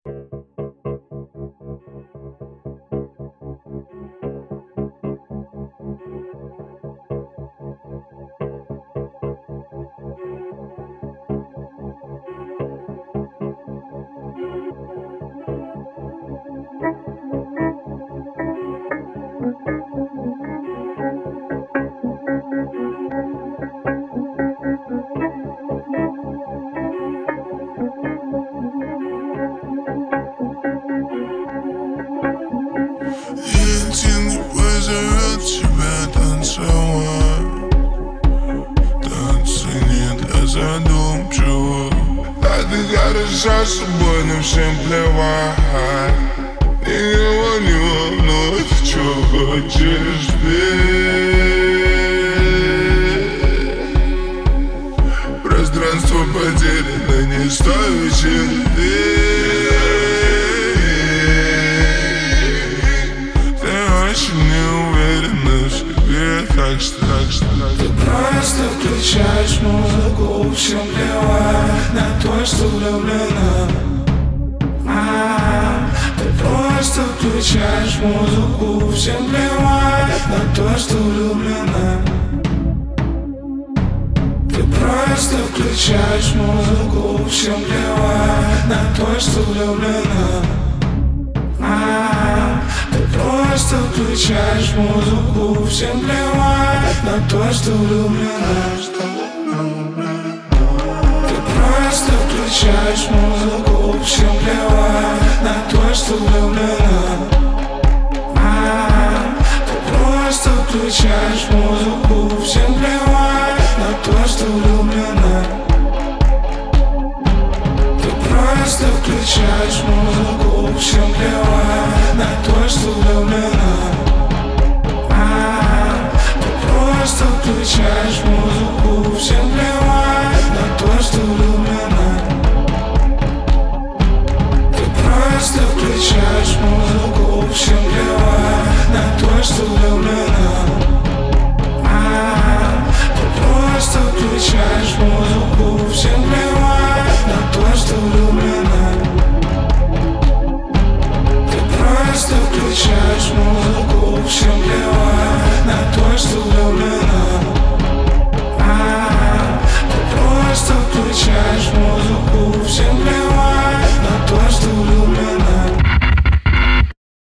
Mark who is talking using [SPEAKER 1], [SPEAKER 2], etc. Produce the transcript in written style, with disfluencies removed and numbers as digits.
[SPEAKER 1] Интим позовет тебя танцевать. Танцы не для задумчивых. А ты хороша с собой, но всем плевать. Никого не волнует, что хочешь ты. Пространство потеряно, не стоит черты.
[SPEAKER 2] Ты просто включаешь музыку, всем плевать на то, что влюблена. Ты просто включаешь музыку, всем плевать на то, что влюблена. Ты просто включаешь музыку, всем плевать на то, что влюблена. Ты просто включаешь музыку, всем плевать на то, что влюблена. Ты просто включаешь музыку, всем плевать на то, что влюблена. Ты просто включаешь музыку, всем плевать на то, что влюблена. Ты просто включаешь музыку, всем плевать на то, что влюблена. Ты просто включаешь музыку, всем плевать.